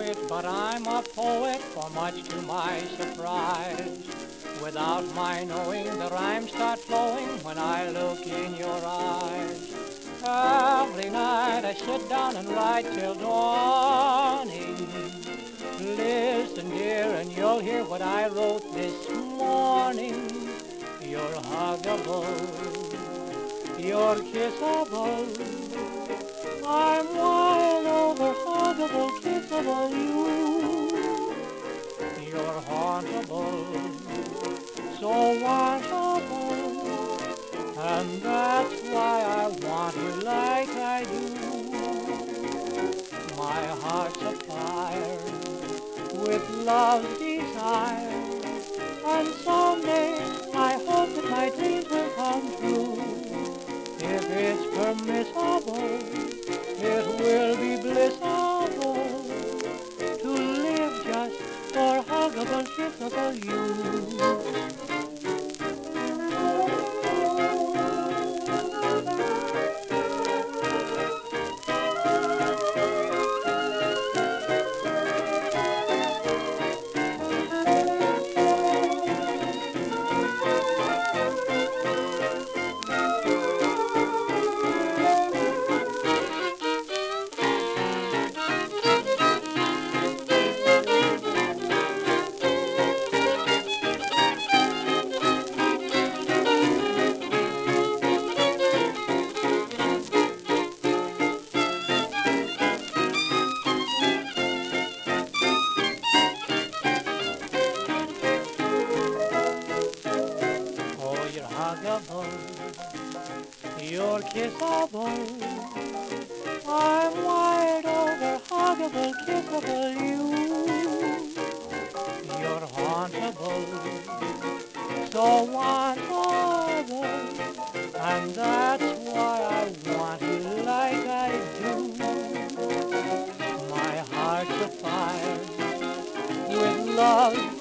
it, but I'm a poet, for much to my surprise. Without my knowing, the rhymes start flowing when I look in your eyes. Every night I sit down and write till dawning. Listen, dear, and you'll hear what I wrote this morning. You're huggable, you're kissable. I'm wild over huggable, kissable you. You're hauntable, so wantable, and that's why I want you like I do. My heart's afire with love's desire, and someday I hope that my dreams will come true. If it's permissible, it will be blissable to live just for huggable, kissable you. You're kissable, I'm wired over huggable, kissable you. You're hauntable, so wantable, and that's why I want you like I do. My heart's afire with love